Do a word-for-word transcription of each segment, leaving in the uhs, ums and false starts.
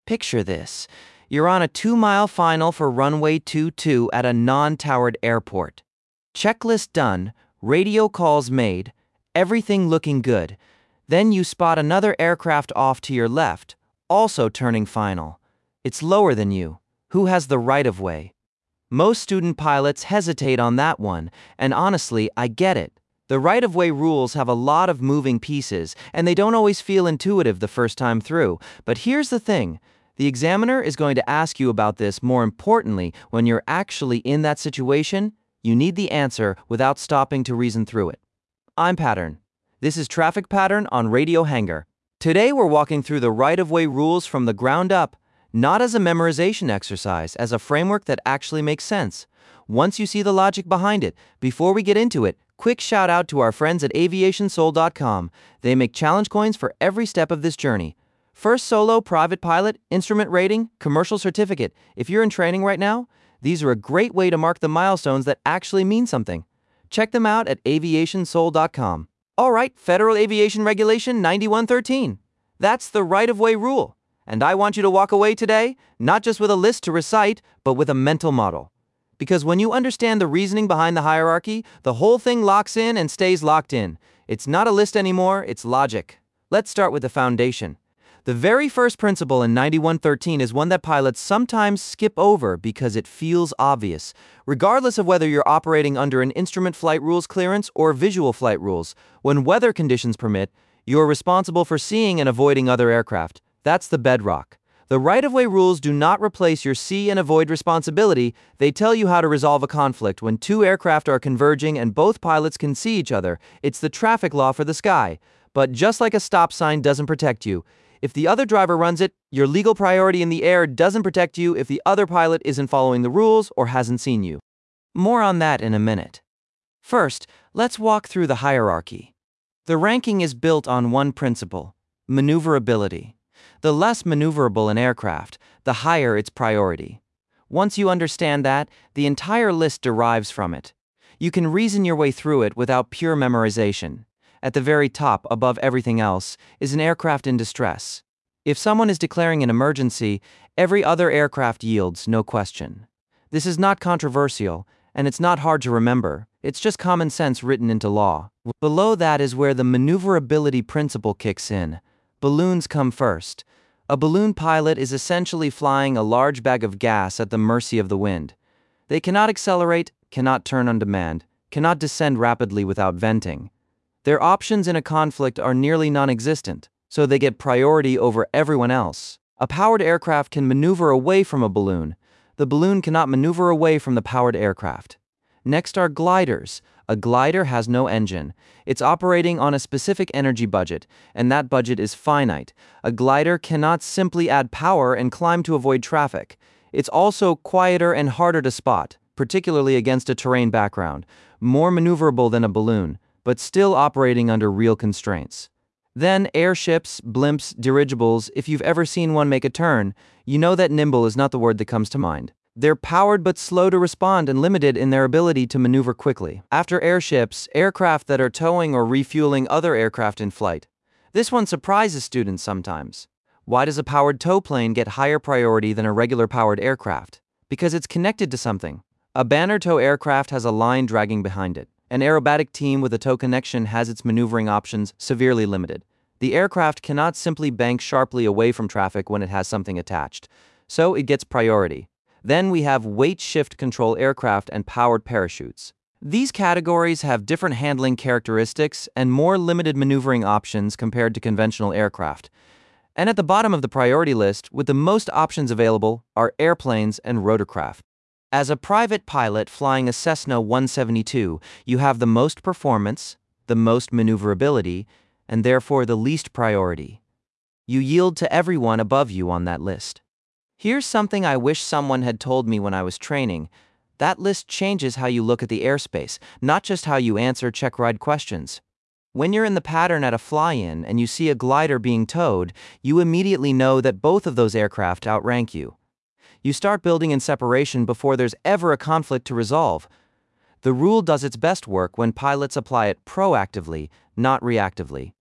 Picture this. You're on a two-mile final for runway two two at a non-towered airport. Checklist done, radio calls made, everything looking good. Then you spot another aircraft off to your left, also turning final. It's lower than you. Who has the right-of-way? Most student pilots hesitate on that one, and honestly, I get it. The right-of-way rules have a lot of moving pieces, and they don't always feel intuitive the first time through. But here's the thing. The examiner is going to ask you about this. More importantly, when you're actually in that situation, you need the answer without stopping to reason through it. I'm Pattern. This is Traffic Pattern on Radio Hangar. Today we're walking through the right-of-way rules from the ground up, not as a memorization exercise, as a framework that actually makes sense. Once you see the logic behind it, before we get into it, quick shout out to our friends at aviation soul dot com. They make challenge coins for every step of this journey. First solo, private pilot, instrument rating, commercial certificate. If you're in training right now, these are a great way to mark the milestones that actually mean something. Check them out at aviation soul dot com. All right, Federal Aviation Regulation ninety-one thirteen. That's the right-of-way rule. And I want you to walk away today, not just with a list to recite, but with a mental model. Because when you understand the reasoning behind the hierarchy, the whole thing locks in and stays locked in. It's not a list anymore, it's logic. Let's start with the foundation. The very first principle in ninety-one thirteen is one that pilots sometimes skip over because it feels obvious. Regardless of whether you're operating under an instrument flight rules clearance or visual flight rules, when weather conditions permit, you're responsible for seeing and avoiding other aircraft. That's the bedrock. The right-of-way rules do not replace your see and avoid responsibility. They tell you how to resolve a conflict when two aircraft are converging and both pilots can see each other. It's the traffic law for the sky. But just like a stop sign doesn't protect you, if the other driver runs it, your legal priority in the air doesn't protect you if the other pilot isn't following the rules or hasn't seen you. More on that in a minute. First, let's walk through the hierarchy. The ranking is built on one principle: maneuverability. The less maneuverable an aircraft, the higher its priority. Once you understand that, the entire list derives from it. You can reason your way through it without pure memorization. At the very top, above everything else, is an aircraft in distress. If someone is declaring an emergency, every other aircraft yields, no question. This is not controversial, and it's not hard to remember. It's just common sense written into law. Below that is where the maneuverability principle kicks in. Balloons come first. A balloon pilot is essentially flying a large bag of gas at the mercy of the wind. They cannot accelerate, cannot turn on demand, cannot descend rapidly without venting. Their options in a conflict are nearly non-existent, so they get priority over everyone else. A powered aircraft can maneuver away from a balloon. The balloon cannot maneuver away from the powered aircraft. Next are gliders. A glider has no engine. It's operating on a specific energy budget, and that budget is finite. A glider cannot simply add power and climb to avoid traffic. It's also quieter and harder to spot, particularly against a terrain background, more maneuverable than a balloon, but still operating under real constraints. Then airships, blimps, dirigibles. If you've ever seen one make a turn, you know that nimble is not the word that comes to mind. They're powered but slow to respond and limited in their ability to maneuver quickly. After airships, aircraft that are towing or refueling other aircraft in flight. This one surprises students sometimes. Why does a powered tow plane get higher priority than a regular powered aircraft? Because it's connected to something. A banner tow aircraft has a line dragging behind it. An aerobatic team with a tow connection has its maneuvering options severely limited. The aircraft cannot simply bank sharply away from traffic when it has something attached, so it gets priority. Then we have weight shift control aircraft and powered parachutes. These categories have different handling characteristics and more limited maneuvering options compared to conventional aircraft. And at the bottom of the priority list, with the most options available, are airplanes and rotorcraft. As a private pilot flying a Cessna one seventy-two, you have the most performance, the most maneuverability, and therefore the least priority. You yield to everyone above you on that list. Here's something I wish someone had told me when I was training. That list changes how you look at the airspace, not just how you answer check-ride questions. When you're in the pattern at a fly-in and you see a glider being towed, you immediately know that both of those aircraft outrank you. You start building in separation before there's ever a conflict to resolve. The rule does its best work when pilots apply it proactively, not reactively.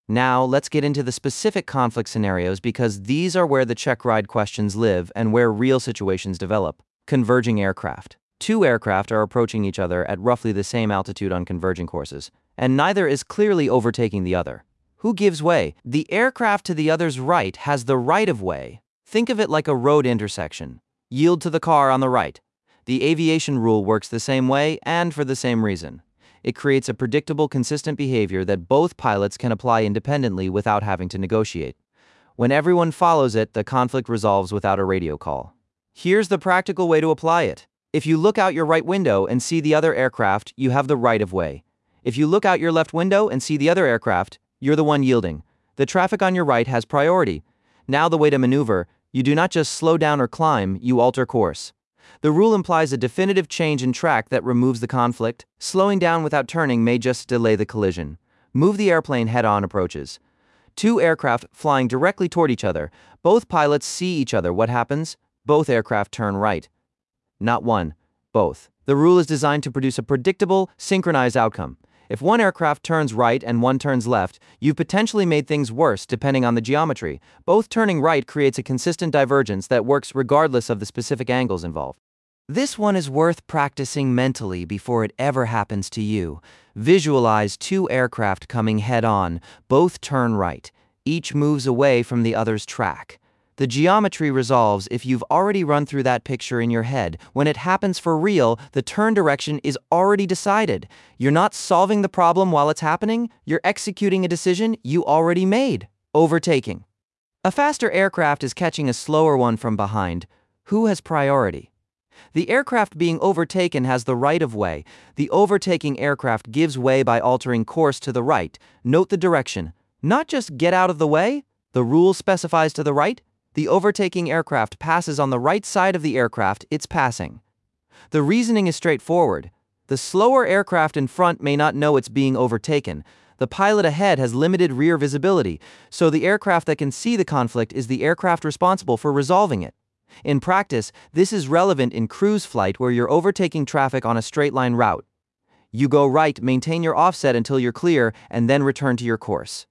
Now, let's get into the specific conflict scenarios because these are where the check ride questions live and where real situations develop. Converging aircraft. Two aircraft are approaching each other at roughly the same altitude on converging courses, and neither is clearly overtaking the other. Who gives way? The aircraft to the other's right has the right of way. Think of it like a road intersection. Yield to the car on the right. The aviation rule works the same way and for the same reason. It creates a predictable, consistent behavior that both pilots can apply independently without having to negotiate. When everyone follows it, the conflict resolves without a radio call. Here's the practical way to apply it. If you look out your right window and see the other aircraft, you have the right of way. If you look out your left window and see the other aircraft, you're the one yielding. The traffic on your right has priority. Now the way to maneuver, you do not just slow down or climb, you alter course. The rule implies a definitive change in track that removes the conflict. Slowing down without turning may just delay the collision. Move the airplane head-on approaches. Two aircraft flying directly toward each other. Both pilots see each other. What happens? Both aircraft turn right. Not one, both. The rule is designed to produce a predictable, synchronized outcome. If one aircraft turns right and one turns left, you've potentially made things worse depending on the geometry. Both turning right creates a consistent divergence that works regardless of the specific angles involved. This one is worth practicing mentally before it ever happens to you. Visualize two aircraft coming head-on, both turn right. Each moves away from the other's track. The geometry resolves if you've already run through that picture in your head. When it happens for real, the turn direction is already decided. You're not solving the problem while it's happening, you're executing a decision you already made. Overtaking. A faster aircraft is catching a slower one from behind. Who has priority? The aircraft being overtaken has the right of way. The overtaking aircraft gives way by altering course to the right. Note the direction. Not just get out of the way. The rule specifies to the right. The overtaking aircraft passes on the right side of the aircraft it's passing. The reasoning is straightforward. The slower aircraft in front may not know it's being overtaken. The pilot ahead has limited rear visibility, so the aircraft that can see the conflict is the aircraft responsible for resolving it. In practice, this is relevant in cruise flight where you're overtaking traffic on a straight-line route. You go right, maintain your offset until you're clear, and then return to your course.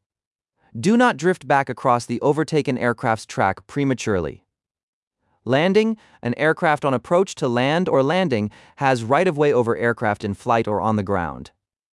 Do not drift back across the overtaken aircraft's track prematurely. Landing. An aircraft on approach to land or landing has right-of-way over aircraft in flight or on the ground.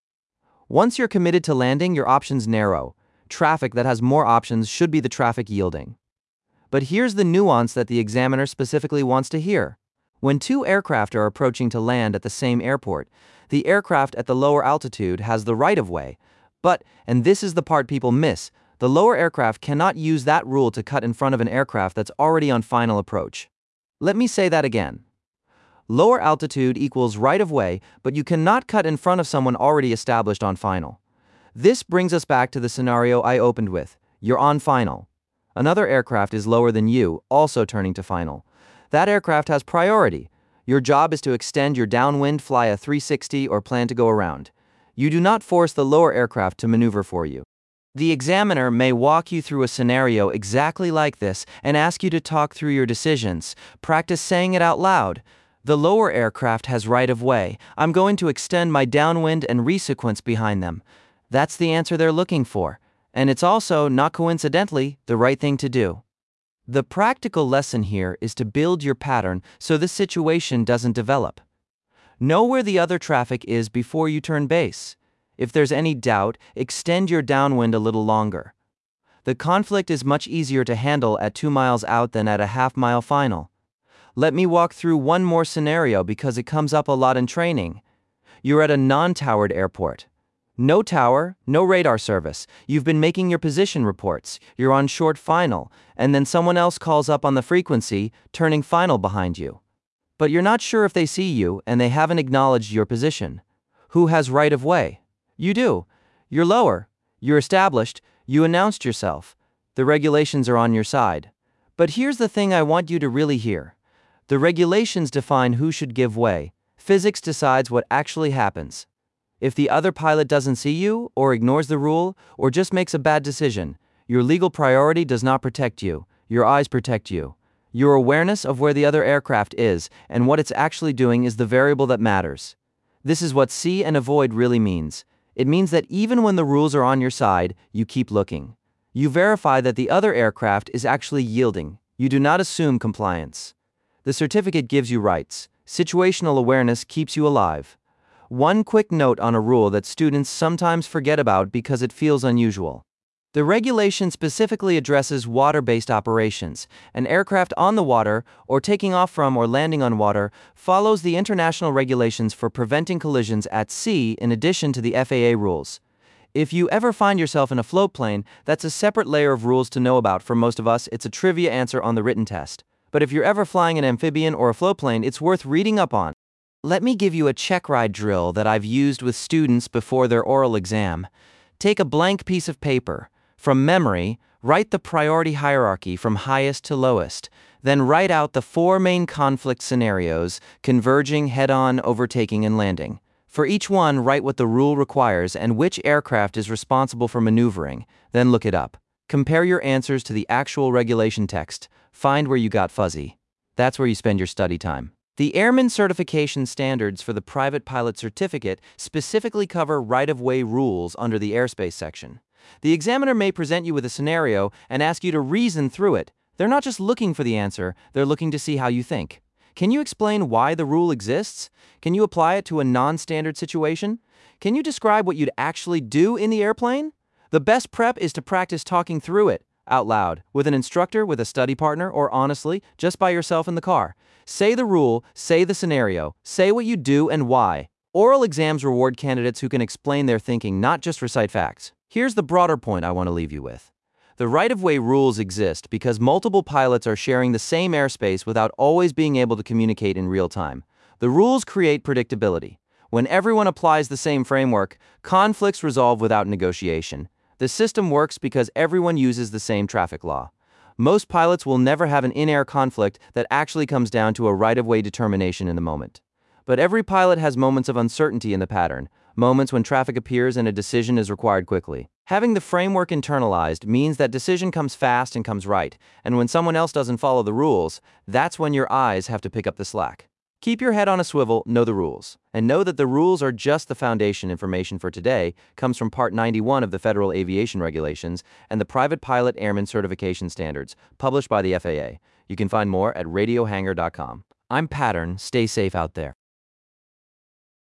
Once you're committed to landing, your options narrow. Traffic that has more options should be the traffic yielding. But here's the nuance that the examiner specifically wants to hear. When two aircraft are approaching to land at the same airport, the aircraft at the lower altitude has the right-of-way. But, and this is the part people miss, the lower aircraft cannot use that rule to cut in front of an aircraft that's already on final approach. Let me say that again. Lower altitude equals right-of-way, but you cannot cut in front of someone already established on final. This brings us back to the scenario I opened with. You're on final. Another aircraft is lower than you, also turning to final. That aircraft has priority. Your job is to extend your downwind, fly a three sixty, or plan to go around. You do not force the lower aircraft to maneuver for you. The examiner may walk you through a scenario exactly like this and ask you to talk through your decisions. Practice saying it out loud. The lower aircraft has right of way. I'm going to extend my downwind and resequence behind them. That's the answer they're looking for. And it's also, not coincidentally, the right thing to do. The practical lesson here is to build your pattern so this situation doesn't develop. Know where the other traffic is before you turn base. If there's any doubt, extend your downwind a little longer. The conflict is much easier to handle at two miles out than at a half-mile final. Let me walk through one more scenario because it comes up a lot in training. You're at a non-towered airport. No tower, no radar service. You've been making your position reports. You're on short final, and then someone else calls up on the frequency, turning final behind you. But you're not sure if they see you, and they haven't acknowledged your position. Who has right of way? You do. You're lower. You're established. You announced yourself. The regulations are on your side. But here's the thing I want you to really hear. The regulations define who should give way. Physics decides what actually happens. If the other pilot doesn't see you, or ignores the rule, or just makes a bad decision, your legal priority does not protect you. Your eyes protect you. Your awareness of where the other aircraft is and what it's actually doing is the variable that matters. This is what see and avoid really means. It means that even when the rules are on your side, you keep looking. You verify that the other aircraft is actually yielding. You do not assume compliance. The certificate gives you rights. Situational awareness keeps you alive. One quick note on a rule that students sometimes forget about because it feels unusual. The regulation specifically addresses water-based operations. An aircraft on the water, or taking off from or landing on water, follows the international regulations for preventing collisions at sea in addition to the F A A rules. If you ever find yourself in a float plane, that's a separate layer of rules to know about. For most of us, it's a trivia answer on the written test. But if you're ever flying an amphibian or a float plane, it's worth reading up on. Let me give you a check ride drill that I've used with students before their oral exam. Take a blank piece of paper. From memory, write the priority hierarchy from highest to lowest. Then write out the four main conflict scenarios: converging, head-on, overtaking, and landing. For each one, write what the rule requires and which aircraft is responsible for maneuvering. Then look it up. Compare your answers to the actual regulation text. Find where you got fuzzy. That's where you spend your study time. The Airman Certification Standards for the Private Pilot Certificate specifically cover right-of-way rules under the airspace section. The examiner may present you with a scenario and ask you to reason through it. They're not just looking for the answer, they're looking to see how you think. Can you explain why the rule exists? Can you apply it to a non-standard situation? Can you describe what you'd actually do in the airplane? The best prep is to practice talking through it, out loud, with an instructor, with a study partner, or honestly, just by yourself in the car. Say the rule, say the scenario, say what you do and why. Oral exams reward candidates who can explain their thinking, not just recite facts. Here's the broader point I want to leave you with. The right-of-way rules exist because multiple pilots are sharing the same airspace without always being able to communicate in real time. The rules create predictability. When everyone applies the same framework, conflicts resolve without negotiation. The system works because everyone uses the same traffic law. Most pilots will never have an in-air conflict that actually comes down to a right-of-way determination in the moment. But every pilot has moments of uncertainty in the pattern, moments when traffic appears and a decision is required quickly. Having the framework internalized means that decision comes fast and comes right, and when someone else doesn't follow the rules, that's when your eyes have to pick up the slack. Keep your head on a swivel, know the rules, and know that the rules are just the foundation. Information for today comes from Part ninety-one of the Federal Aviation Regulations and the Private Pilot Airman Certification Standards, published by the F A A. You can find more at radio hanger dot com. I'm Pattern. Stay safe out there.